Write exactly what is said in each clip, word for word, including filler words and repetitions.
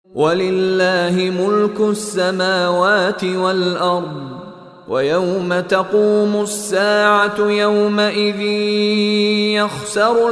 وَلِلَّهِ مُلْكُ السَّمَاوَاتِ وَالْأَرْضِ وَيَوْمَ تَقُومُ السَّاعَةُ يَوْمَئِذٍ يَخْسَرُ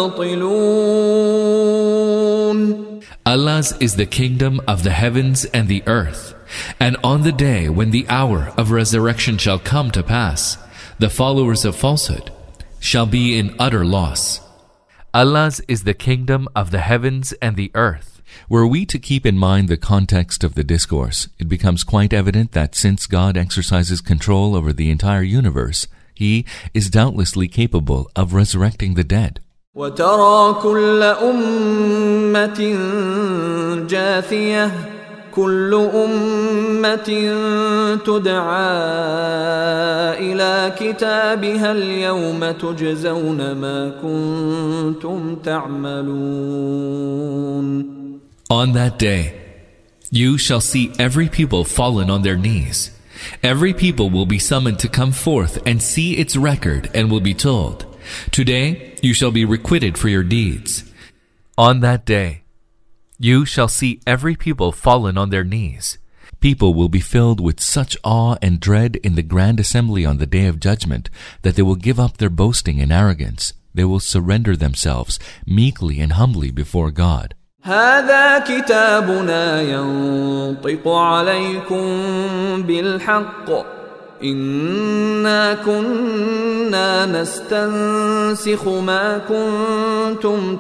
الْمُبْطِلُونَ. Allah's is the kingdom of the heavens and the earth, and on the day when the hour of resurrection shall come to pass, the followers of falsehood shall be in utter loss. Allah's is the kingdom of the heavens and the earth. Were we to keep in mind the context of the discourse, it becomes quite evident that since God exercises control over the entire universe, He is doubtlessly capable of resurrecting the dead. وَتَرَى كُلَّ أُمَّةٍ جَاثِيَةٍ كُلُّ أُمَّةٍ تُدْعَى إِلَى كِتَابِهَا الْيَوْمَ تُجْزَوْنَ مَا كُنتُمْ تَعْمَلُونَ. On that day, you shall see every people fallen on their knees. Every people will be summoned to come forth and see its record and will be told, "Today you shall be requited for your deeds." On that day, you shall see every people fallen on their knees. People will be filled with such awe and dread in the grand assembly on the day of judgment that they will give up their boasting and arrogance. They will surrender themselves meekly and humbly before God. هذا كتابنا ينطق عليكم بالحق إنا كنا نستنسخ ما كنتم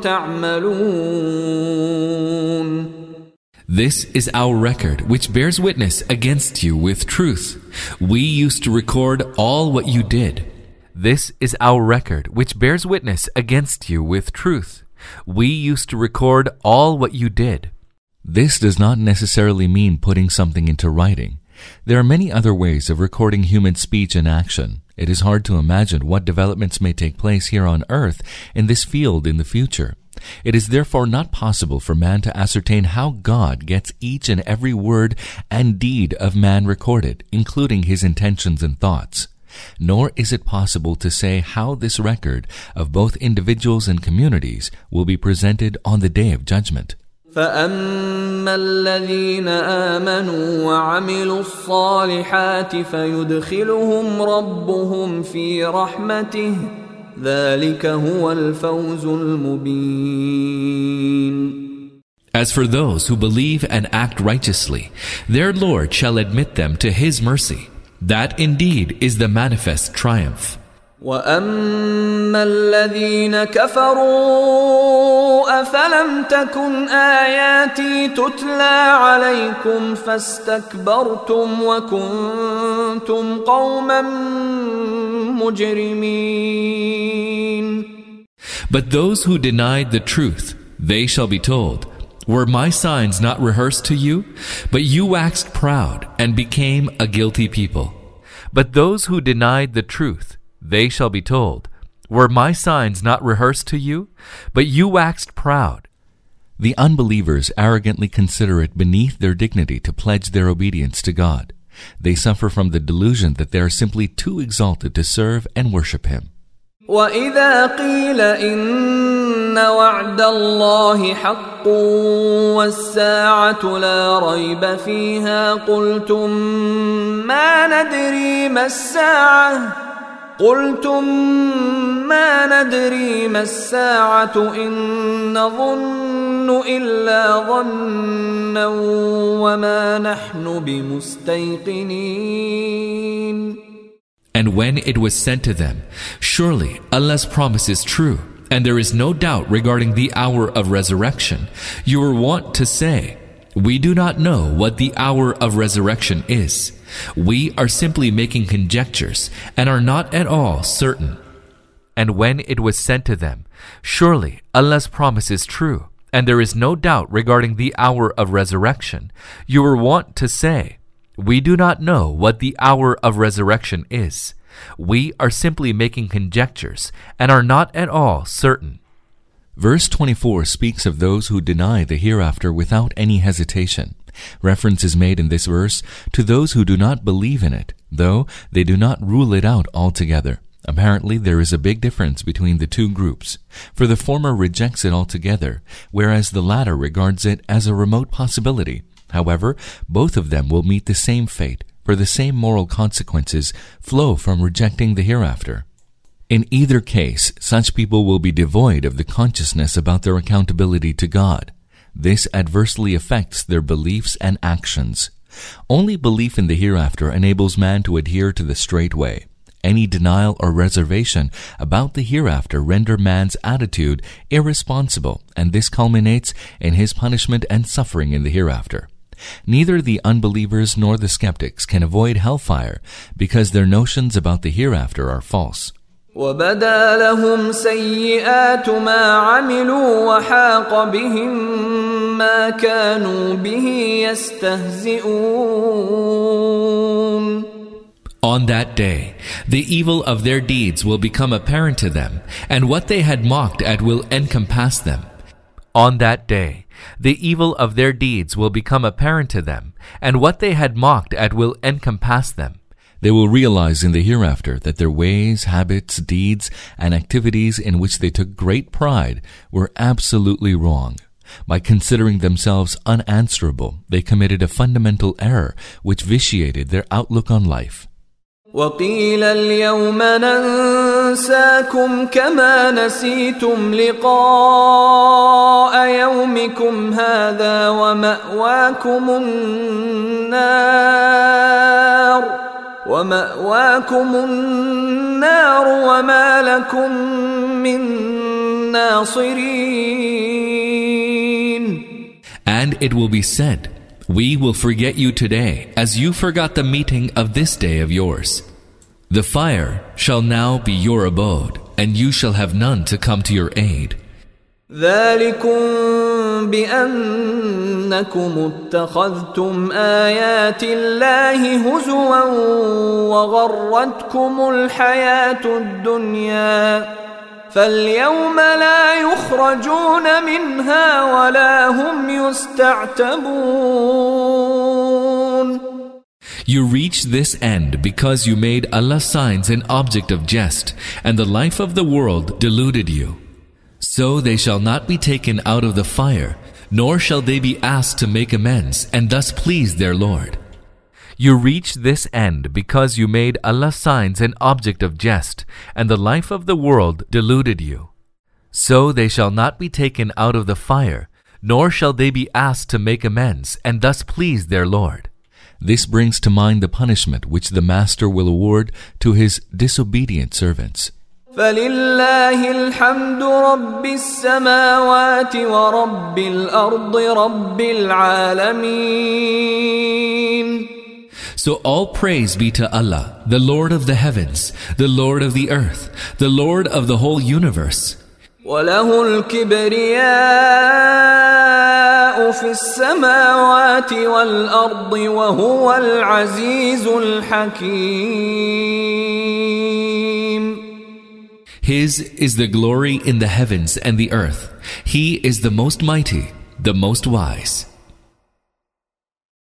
تعملون. This is our record which bears witness against you with truth. We used to record all what you did. This is our record which bears witness against you with truth. We used to record all what you did. This does not necessarily mean putting something into writing. There are many other ways of recording human speech and action. It is hard to imagine what developments may take place here on earth in this field in the future. It is therefore not possible for man to ascertain how God gets each and every word and deed of man recorded, including his intentions and thoughts. Nor is it possible to say how this record of both individuals and communities will be presented on the day of judgment. فَأَمَّا الَّذِينَ آمَنُوا وَعَمِلُوا الصَّالِحَاتِ فَيُدْخِلُهُمْ رَبُّهُمْ فِي رَحْمَتِهِ ذَلِكَ هُوَ الْفَوْزُ الْمُبِينُ. As for those who believe and act righteously, their Lord shall admit them to His mercy. That indeed is the manifest triumph. وَأَمَّا الَّذِينَ كَفَرُوا أَفَلَمْ تَكُنْ آيَاتِي تُتْلَى عَلَيْكُمْ فَاسْتَكْبَرْتُمْ وَكُنْتُمْ قَوْمًا مُجْرِمِينَ. But those who denied the truth, they shall be told, "Were my signs not rehearsed to you? But you waxed proud and became a guilty people." But those who denied the truth, they shall be told, "Were my signs not rehearsed to you? But you waxed proud." The unbelievers arrogantly consider it beneath their dignity to pledge their obedience to God. They suffer from the delusion that they are simply too exalted to serve and worship Him. وَإِذَا قِيلَ إِنَّ وَعْدَ اللَّهِ حَقٌّ وَالسَّاعَةُ لَا رَيْبَ فِيهَا قُلْتُمْ مَا نَدْرِي مَا السَّاعَةُ قُلْتُمْ مَا نَدْرِي مَا السَّاعَةُ إِن نَّظُنُّ إِلَّا ظَنًّا وَمَا نَحْنُ بِمُسْتَيْقِنِينَ. And when it was said to them, "Surely Allah's promise is true, and there is no doubt regarding the hour of resurrection," you were wont to say, "We do not know what the hour of resurrection is. We are simply making conjectures and are not at all certain." And when it was said to them, "Surely Allah's promise is true, and there is no doubt regarding the hour of resurrection," you were wont to say, "We do not know what the hour of resurrection is. We are simply making conjectures and are not at all certain." Verse twenty-four speaks of those who deny the hereafter without any hesitation. Reference is made in this verse to those who do not believe in it, though they do not rule it out altogether. Apparently, there is a big difference between the two groups, for the former rejects it altogether, whereas the latter regards it as a remote possibility. However, both of them will meet the same fate, for the same moral consequences flow from rejecting the hereafter. In either case, such people will be devoid of the consciousness about their accountability to God. This adversely affects their beliefs and actions. Only belief in the hereafter enables man to adhere to the straight way. Any denial or reservation about the hereafter render man's attitude irresponsible, and this culminates in his punishment and suffering in the hereafter. Neither the unbelievers nor the skeptics can avoid hellfire because their notions about the hereafter are false. وَبَدَا لَهُمْ سَيِّئَاتُ مَا عَمِلُوا وَحَاقَ بِهِمْ مَا كَانُوا بِهِ يَسْتَهْزِئُونَ. On that day, the evil of their deeds will become apparent to them, and what they had mocked at will encompass them. On that day, the evil of their deeds will become apparent to them, and what they had mocked at will encompass them. They will realize in the hereafter that their ways, habits, deeds, and activities in which they took great pride were absolutely wrong. By considering themselves unanswerable, they committed a fundamental error which vitiated their outlook on life. وَقِيلَ الْيَوْمَ نَنْسَاكُمْ كَمَا نَسِيتُمْ لِقَاءَ يَوْمِكُمْ هَذَا وَمَأْوَاكُمُ النَّارُ وَمَأْوَاكُمُ النَّارُ وَمَا لَكُمْ مِنْ نَاصِرِينَ. And it will be said, we will forget you today, as you forgot the meeting of this day of yours. The fire shall now be your abode, and you shall have none to come to your aid. ذَلِكُمْ بِأَنَّكُمُ اتَّخَذْتُمْ آيَاتِ اللَّهِ هُزُوًا وَغَرَّتْكُمُ الْحَيَاةُ الدُّنْيَا فَالْيَوْمَ لَا يُخْرَجُونَ مِنْهَا وَلَا هُمْ يُسْتَعْتَبُونَ. You reached this end because you made Allah's signs an object of jest, and the life of the world deluded you. So they shall not be taken out of the fire, nor shall they be asked to make amends, and thus please their Lord. You reached this end because you made Allah's signs an object of jest, and the life of the world deluded you. So they shall not be taken out of the fire, nor shall they be asked to make amends, and thus please their Lord. This brings to mind the punishment which the Master will award to his disobedient servants. فَلِلَّهِ الْحَمْدُ رَبِّ السَّمَاوَاتِ وَرَبِّ الْأَرْضِ رَبِّ الْعَالَمِينَ. So all praise be to Allah, the Lord of the heavens, the Lord of the earth, the Lord of the whole universe. وَلَهُ الْكِبْرِيَاءُ فِي السَّمَاوَاتِ وَالْأَرْضِ وَهُوَ الْعَزِيزُ الْحَكِيمُ. His is the glory in the heavens and the earth. He is the most mighty, the most wise.